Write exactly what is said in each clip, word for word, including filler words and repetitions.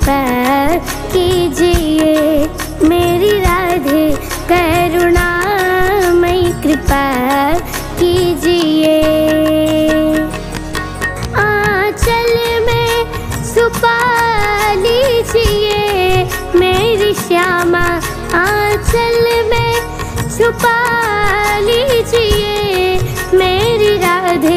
कृपा कीजिए मेरी राधे करुणामयी कृपा कीजिए। आंचल में छुपा लीजिए मेरी श्यामा, आंचल में छुपा लीजिए मेरी राधे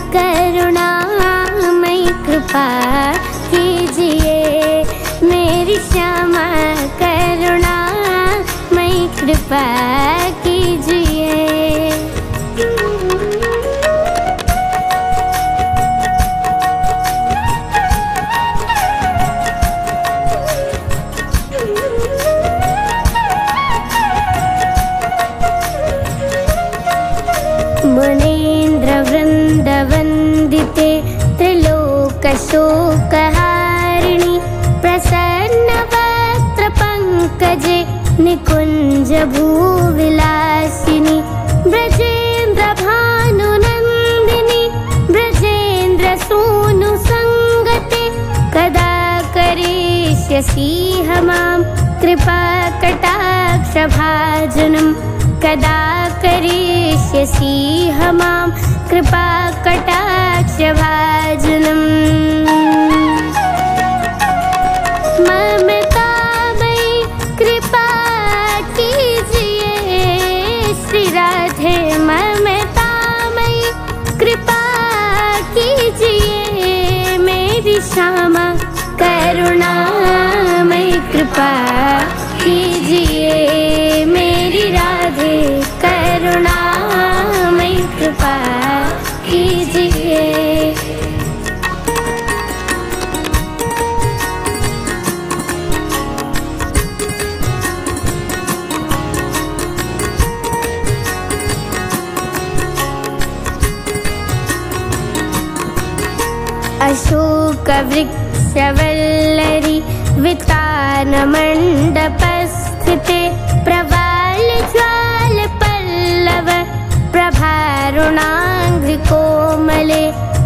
करुणामयी कृपा कीजिए मेरी श्यामा, करुणामयी कृपा कीजिए। मुनीन्द्र वृन्दवन्दिते त्रिलोकशोकहारिणि, प्रसन्न वक्त्र पंकजे निकुञ्ज भूविलासिनि, ब्रजेन्द्र भानुनन्दिनि ब्रजेन्द्र सूनु संगते, कदा करिष्यसि मां कृपा कटाक्ष भाजनं, कदा करिष्यसि मां कृपा कटाक्ष भाजनं। ममतामयी कृपा कीजिए श्री राधे, ममतामयी कृपा कीजिए मेरी श्यामा, करुणामयी कृपा कीजिए मेरी राधे, करुणामयी कृपा कीजिए। अशोक वृक्षवल्लरी वितान मण्डपस्थिते, प्रवाल ज्वाल पल्लव प्रभारुणाङ्घ्रि कोमले,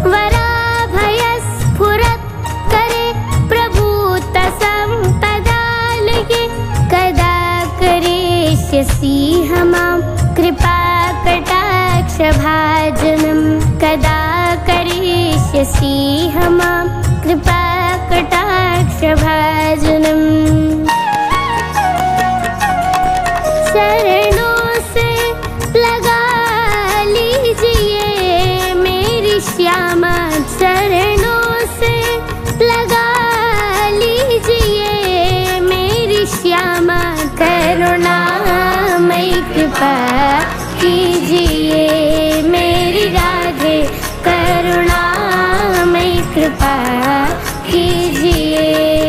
वराभयस्फुरत्करे प्रभूत सम्पदालये, कदा करिष्यसि मां कृपा कटाक्ष भाजनं, कदा करिष्यसि मां कृपा कटाक्ष भाजनं। चरणों से लगा लीजिए मेरी श्यामा, चरणों से लगा लीजिए मेरी श्यामा, करुणामयी कृपा कीजिए मेरी राधे, करुणामयी कृपा कीजिए।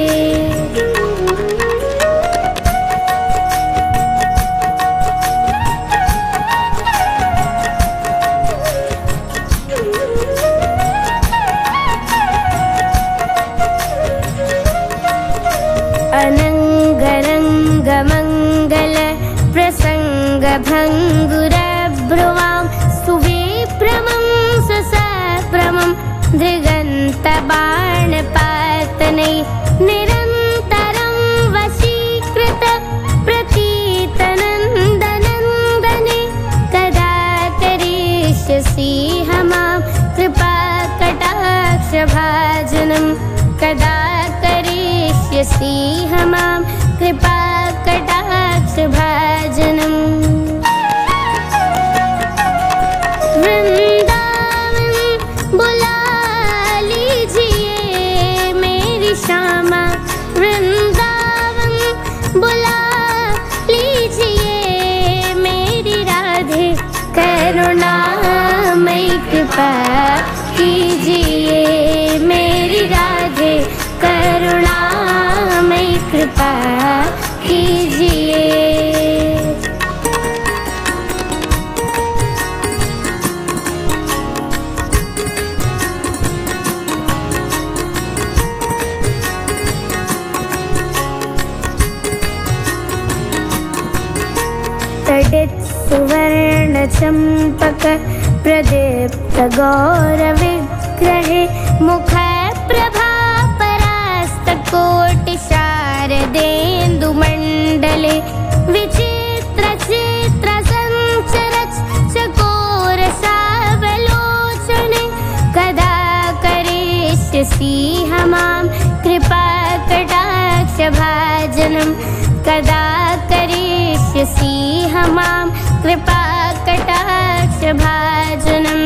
अनङ्गरङ्गमङ्गल प्रसङ्ग भङ्गुरभ्रुवां, सुविप्रमं सुसप्रमं दृगन्तबाणपातनै, निरन्तरं वशीकृत प्रतीतनन्दनन्दने, कदा करिष्यसि मां कृपा कटाक्ष भाजनं, कदा करिष्यसि मां कृपा कटाक्ष भाजनं। वृंदावन बुला लीजिए मेरी श्यामा, वृंदावन बुला लीजिए मेरी राधे, करुणामयी कृपा कीजिए मेरी राधे, करुणामयी कृपा कीजिए। तडित् सुवर्ण चंपक प्रदीप्त गौरविग्रहे, मुख प्रभा परास्त कोटि शरदेन्दुमण्डले विचित्रचित्रसञ्चरत् चकोरसावलोचने कदा करिष्यसि मां कृपाकटाक्षभाजनं कदा करिष्यसि मां कृपाकटाक्षभाजनम्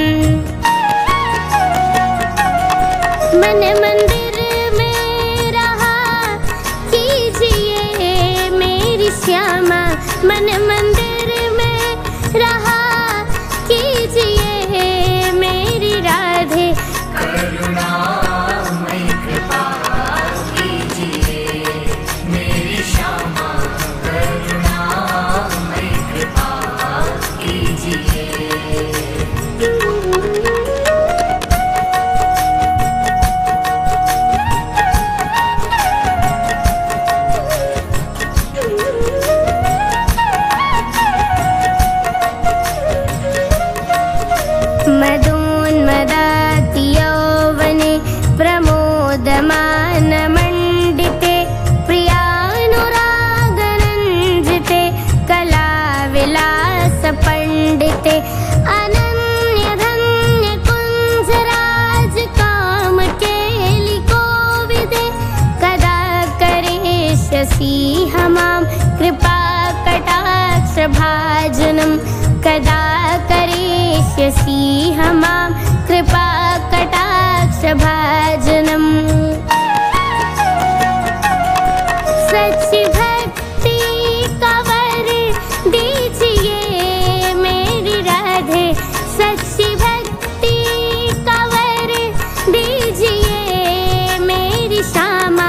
मन मंदिर में रहा कीजिए मेरी श्यामा मन मंदिर में रहा कीजिए मेरी राधे करुणामयी कृपा कीजिए मेरी श्यामा करुणामयी कृपा कीजिए। मदोन्मदाति यौवने प्रमोदमानमण्डिते प्रियानुरागरञ्जिते कलाविलासपण्डिते अनन्यधन्यकुञ्जराजकामकेलिकोविदे कदा करिष्यसि मां कृपाकटाक्षभाजनं कदा करिष्यसि मां कृपाकटाक्षभाजनम् सच्ची भक्ति का वर दीजिए मेरी राधे सच्ची भक्ति का वर दीजिए मेरी श्यामा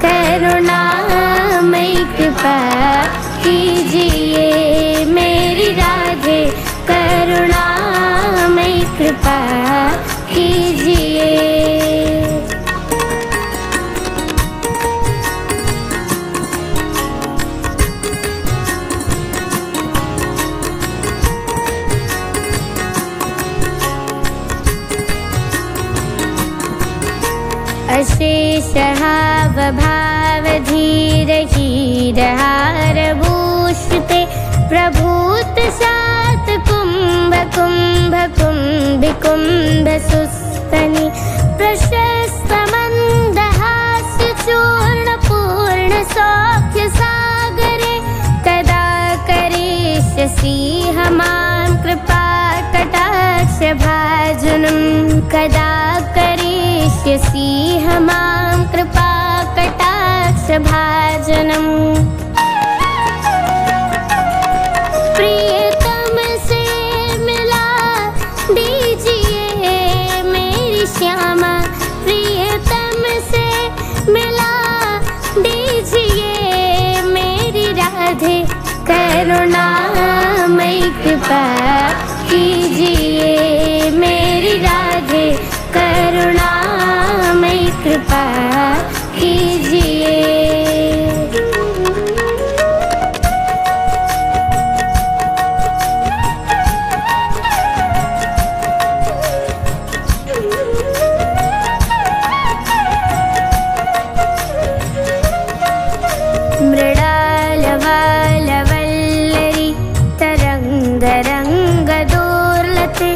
करुणामयी कृपा कीजिए मेरी राधे करुणामयी कृपा कीजिए। अशेषहावभावधीर हीरहारभूषिते प्रभूत सात कुम्भ कुम्भ कुम्भिकुम्भ सुस्तनि प्रशस्त मन्दहास्य चूर्ण पूर्ण सौख्य सागरे कदा करिष्यसि मां कृपाकटाक्षभाजनं कदा करिष्यसि मां कृपाकटाक्षभाजनम् प्रियतम से मिला दीजिए मेरी श्यामा प्रियतम से मिला दीजिए मेरी राधे करुणामयी कृपा कीजिए मेरी राधे करुणामयी कृपा कीजिए। मृडालवालवल्लरी तरङ्गरङ्गदोर्लते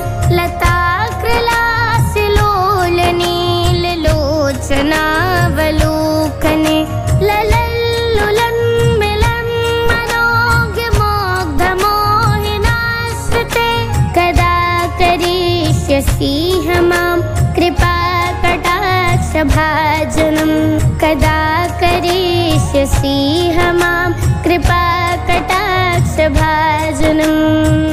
लताकृलासिलोलनीललोचनावलोकने ललल्लुलन्मिलन् मनोज्ञमुग्धमोहिनाश्रिते कदा करिष्यसि मां कृपाकटाक्षभाजनं कदा करिष्यसि मां कृपाकटाक्षभाजनम्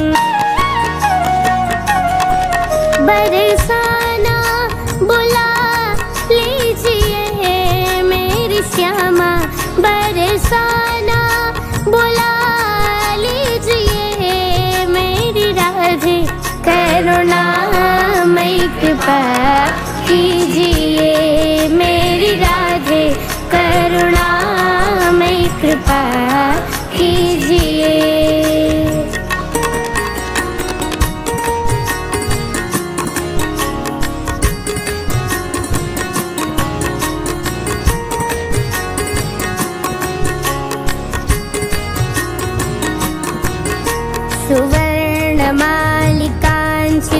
बरसाना बुला लीजिए मेरी श्यामा बरसाना बुला लीजिए मेरी राधे करुणामयी कृपा कीजिए मेरी राधे करुणामयी कृपा कीजिए।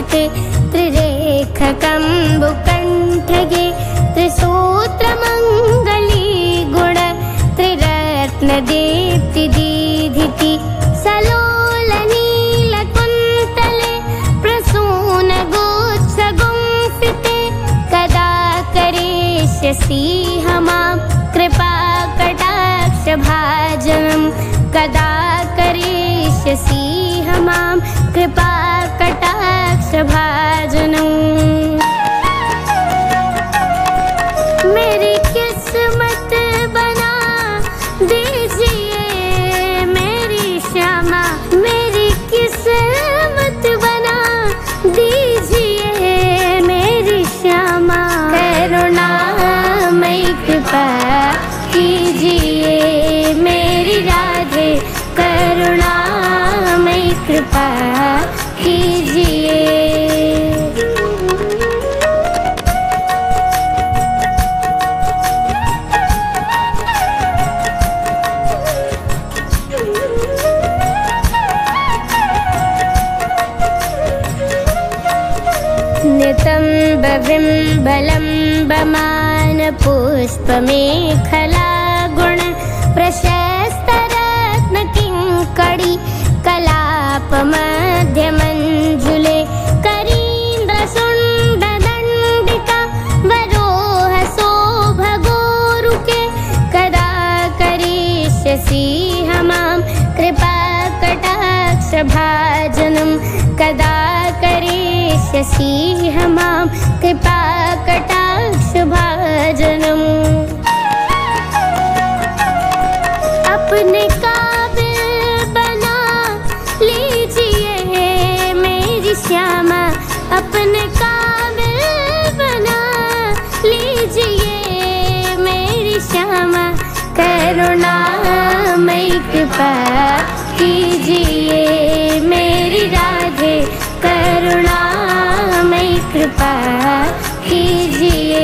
त्रिमूर्ते त्रिरेखकम्बुकण्ठगे त्रिसूत्रमङ्गली गुण त्रिरत्नदीप्तिदीधिति सलोलनीलकुन्तले प्रसूनगुच्छगुम्फिते कदा करिष्यसि मां कृपाकटाक्षभाजनं कदा करिष्यसि मां कृपाकटाक्षभाजनम् मेरी किस्मत बना दीजिए मेरी श्यामा मेरी किस्मत बना दीजिए मेरी श्यामा करुणामयी कृपा कीजिए मेरी राधे करुणामयी कृपा कीजिए। नितम्बबिम्बलम्बमानपुष्पमेखला गुण प्रशस्तरत्नकिङ्कड़ी कलापमध्यमञ्जुले करीन्द्रशुण्डदण्डिका वरोहशोभगोरुके कदा करिष्यसि मां कृपाकटाक्षभाजनं कदा करिष्यसि मां कृपाकटाक्षभाजनम् अपने काबिल बना लीजिए मेरी श्यामा अपने काबिल बना लीजिए मेरी श्यामा करुणामयी कृपा कीजिए मेरी राधे करुणामयी कृपा कीजिए।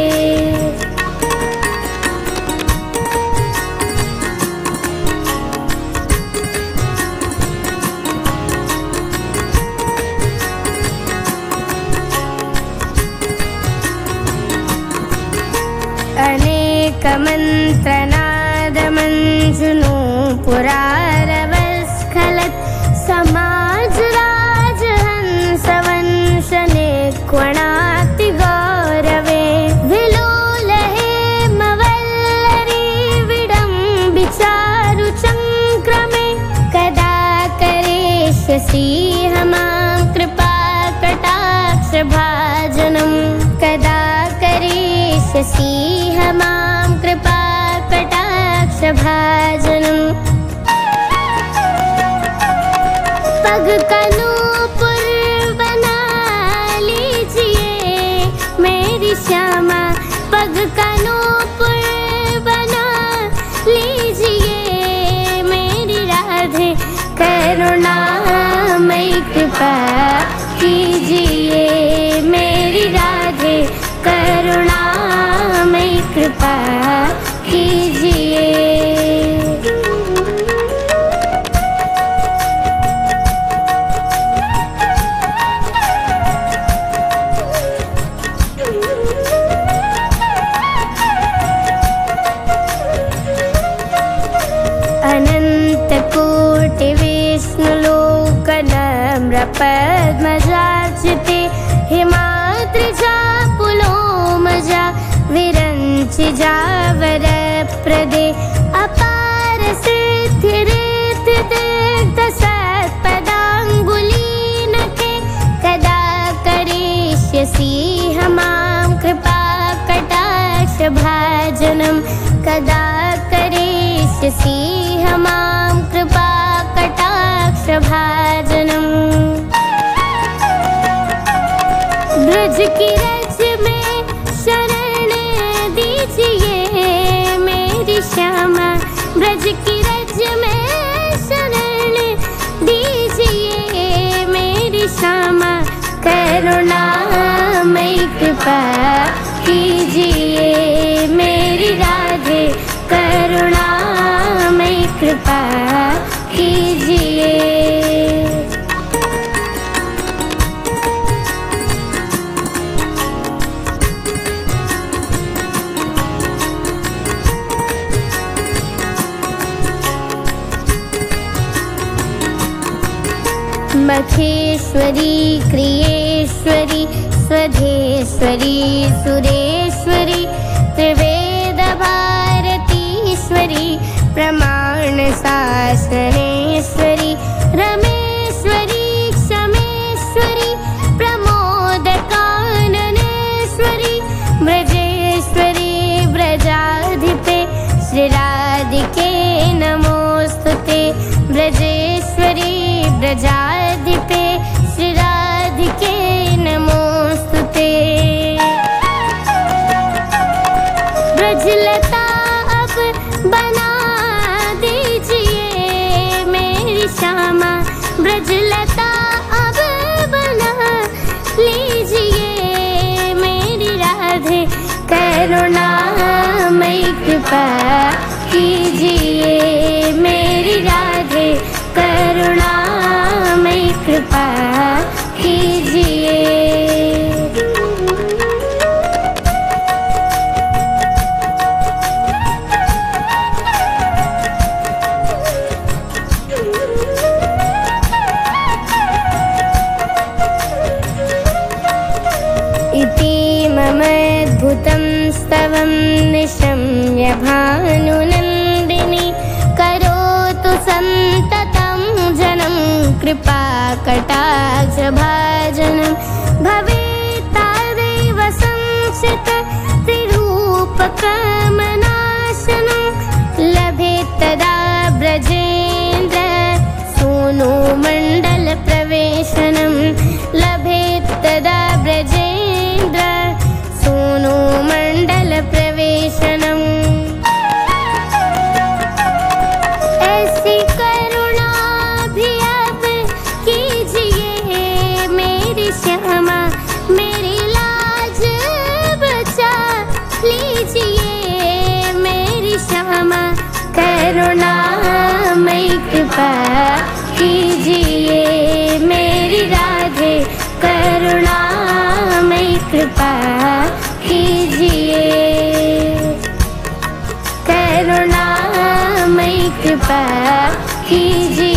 अनेकमन्त्रनादमञ्जुनो पुरारवस्खलत् समाजराजहंसवंशने क्वणातिगौरवे विलोलहे मवल्लरी विडम्बिचारुचङ्क्रमे कदा करिष्यसि मां कृपाकटाक्षभाजनं कदा करिष्यसि मां कृपाकटाक्षभाजनम् पग का नूपुर बना लीजिए मेरी श्यामा पग का नूपुर बना लीजिए मेरी राधे करुणामयी कृपा कीजिए मेरी राधे करुणामयी कृपा कीजिए। अनन्तकोटिविष्णुलोकनम्रपद्मजार्चिते हिमाद्रिजा पुलोमजा विरञ्चिजा वरप्रदे अपार सिद्धिरिद्धिदसत्पदाङ्गुलीनके कदा करिष्यसि मां कृपाकटाक्षभाजनं कदा करिष्यसि मां कृपाकटाक्षभाजनम् ब्रज की रज में शरण दीजिए मेरी श्यामा ब्रज की रज में शरण दीजिए मेरी श्यामा करुणामयी कृपा कीजिए मेरी राधे करुणामयी कृपा कीजिए। मखेश्वरी क्रियेश्वरी स्वधेश्वरी सुरेश्वरी त्रिवेद भारतीश्वरी प्रमाण शासनेश्वरी रमेश्वरी क्षमेश्वरी प्रमोद काननेश्वरी ब्रजेश्वरी ब्रजाधिपे श्री राधिके नमोस्तुते ब्रजेश्वरी ब्रजाधिपे श्री राधिके नमोस्तुते। ब्रजलता अब बना दीजिए मेरी श्यामा, ब्रजलता अब बना लीजिए मेरी राधे, करुणामयी कृपा कीजिए मेरी राधे, करुणामयी कृपा कीजिए। इति ममद्भुतं स्तवं निशम्य भानुनन्दिनी, करोतु सन्ततं जनं कृपा कटाक्षभाजनं, भवेत् तावदेव संशित त्रिरूपकमनाशनं, लभेत् तदा ब्रजेन्द्र सोनुमण्डलप्रवेशनं, लभेत् तदा ब्रजेन्द्र सोनुमण्डलप्रवेशनम्। ऐसी करुणा भी अब कीजिए मेरी श्यामा, मेरी लाज बचा लीजिए मेरी श्यामा, करुणामयी कृपा कीजिए मेरी राधे, करुणामयी कृपा कीजिए, करुणामयी कृपा कीजिए।